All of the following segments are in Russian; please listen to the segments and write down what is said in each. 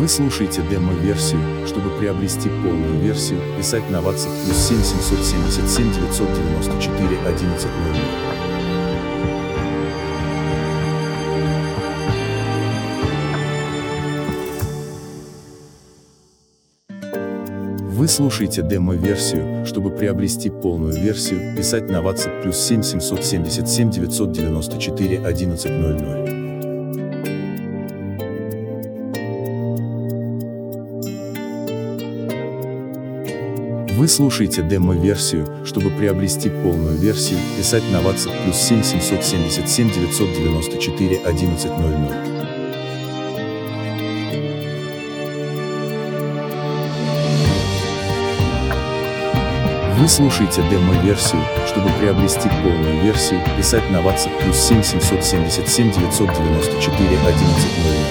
Вы слушаете демо-версию. Чтобы приобрести полную версию, писать на WhatsApp +7 777 994 1100. Вы слушаете демо-версию. Чтобы приобрести полную версию, писать на WhatsApp +7 777 994 1100. Вы слушаете демо-версию. Чтобы приобрести полную версию, писать на WhatsApp +7 777 994 1100. Вы слушаете демо-версию. Чтобы приобрести полную версию, писать на WhatsApp +7 777 994 1100.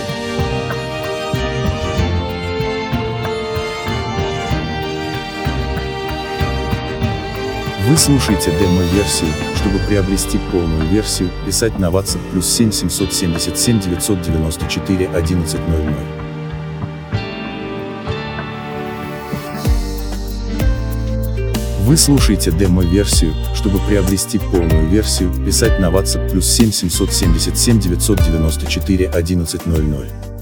Вы слушаете демо-версию. Чтобы приобрести полную версию, писать на WhatsApp +7 777 994 1100. Вы слушаете демо-версию. Чтобы приобрести полную версию, писать на WhatsApp +7 777 994 1100.